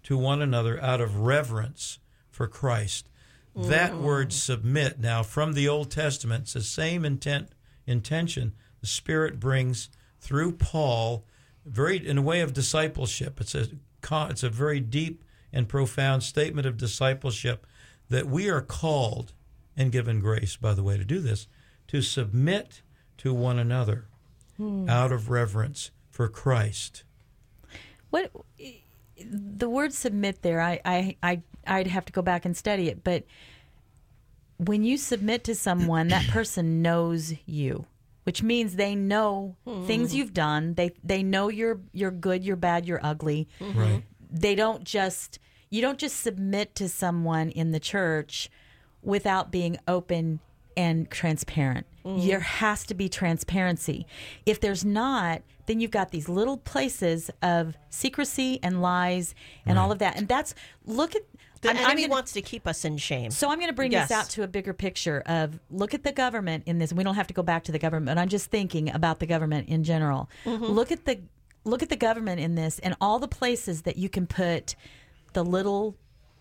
to one another out of reverence for Christ. That word submit, now from the Old Testament, it's the same intention the Spirit brings through Paul, in a way of discipleship. It's a very deep and profound statement of discipleship that we are called and given grace, by the way, to do this, to submit to one another out of reverence for Christ. What the word submit there, I'd have to go back and study it, but when you submit to someone, that person knows you, which means they know things you've done. They know you're good, you're bad, you're ugly. Right. You don't just submit to someone in the church without being open and transparent. There has to be transparency. If there's not, then you've got these little places of secrecy and lies and all of that. And that's, look at... The enemy wants to keep us in shame. So I'm going to bring this out to a bigger picture of, look at the government in this. We don't have to go back to the government, but I'm just thinking about the government in general. Look at the government in this and all the places that you can put the little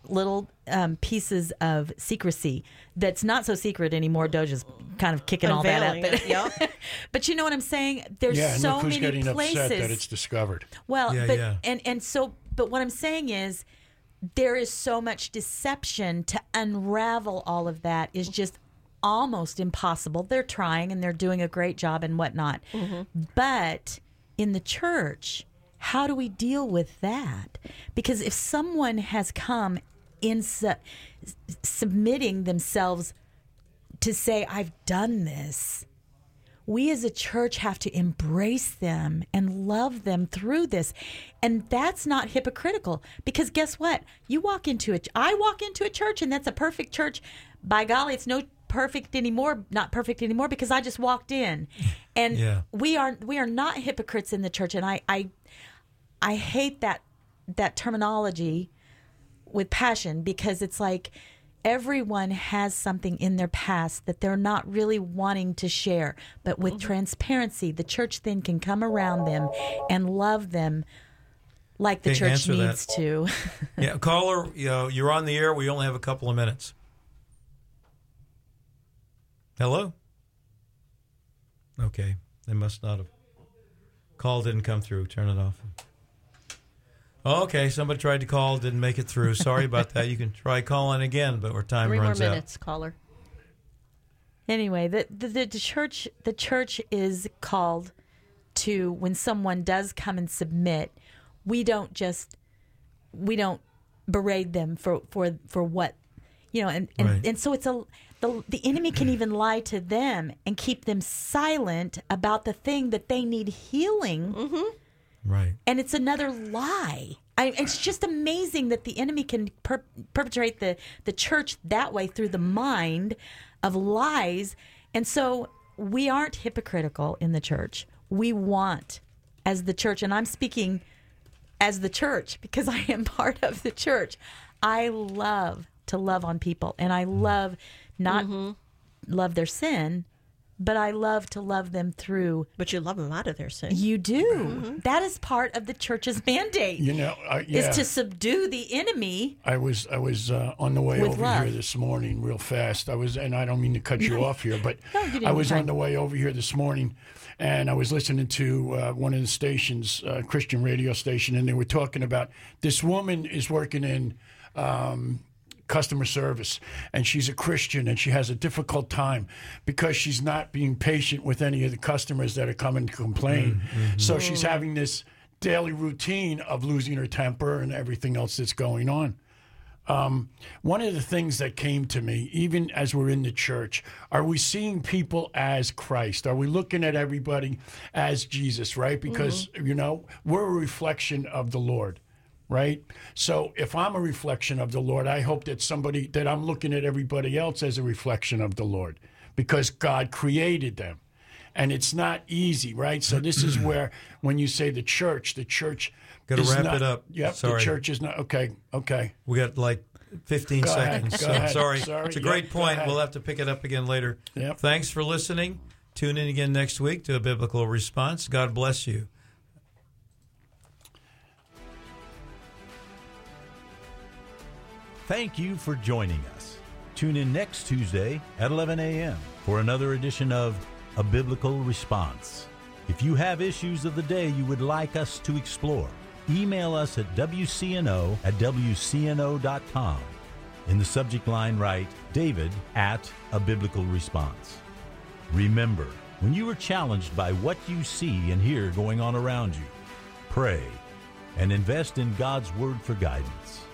pieces of secrecy that's not so secret anymore. Doge is kind of kicking all that up. But, but you know what I'm saying? There's so and look who's many getting places upset that it's discovered. Well, but what I'm saying is there is so much deception. To unravel all of that is just almost impossible. They're trying and they're doing a great job and whatnot. But in the church, how do we deal with that? Because if someone has come in submitting themselves to say, I've done this, we as a church have to embrace them and love them through this. And that's not hypocritical, because guess what? I walk into a church and that's a perfect church. By golly, it's not perfect anymore because I just walked in. And we are not hypocrites in the church. And I hate that terminology with passion, because it's like everyone has something in their past that they're not really wanting to share. But with transparency, the church then can come around them and love them like the church needs to. Yeah, caller, you're on the air. We only have a couple of minutes. Hello? Okay, they must not have. Call didn't come through. Turn it off. Okay, somebody tried to call, didn't make it through. Sorry about that. You can try calling again, but our time runs out. 3 more minutes, caller. Anyway, the church is called to, when someone does come and submit, we don't berate them for what, and so it's the enemy can even lie to them and keep them silent about the thing that they need healing. Right. And it's another lie. It's just amazing that the enemy can perpetrate the church that way through the mind of lies. And so we aren't hypocritical in the church. We want, as the church, and I'm speaking as the church because I am part of the church, I love to love on people. And I love not love their sin, but I love to love them through. But you love them out of their sin. You do. That is part of the church's mandate. Is to subdue the enemy. I was on the way over love. here this morning, real fast. And I don't mean to cut you off here, but No, you didn't. I was on the way over here this morning, and I was listening to one of the stations, Christian radio station, and they were talking about this woman is working in customer service, and she's a Christian, and she has a difficult time because she's not being patient with any of the customers that are coming to complain. So she's having this daily routine of losing her temper and everything else that's going on. One of the things that came to me, even as we're in the church, are we seeing people as Christ? Are we looking at everybody as Jesus, right? Because, we're a reflection of the Lord. Right? So if I'm a reflection of the Lord, I hope that I'm looking at everybody else as a reflection of the Lord, because God created them. And it's not easy, right? So this is where, when you say the church got to wrap it up. Yep, sorry. The church is not, okay. We got like 15 seconds. Go ahead. Sorry. Sorry. It's a great point. We'll have to pick it up again later. Yep. Thanks for listening. Tune in again next week to A Biblical Response. God bless you. Thank you for joining us. Tune in next Tuesday at 11 a.m. for another edition of A Biblical Response. If you have issues of the day you would like us to explore, email us at wcno@wcno.com. In the subject line, write David at A Biblical Response. Remember, when you are challenged by what you see and hear going on around you, pray and invest in God's Word for guidance.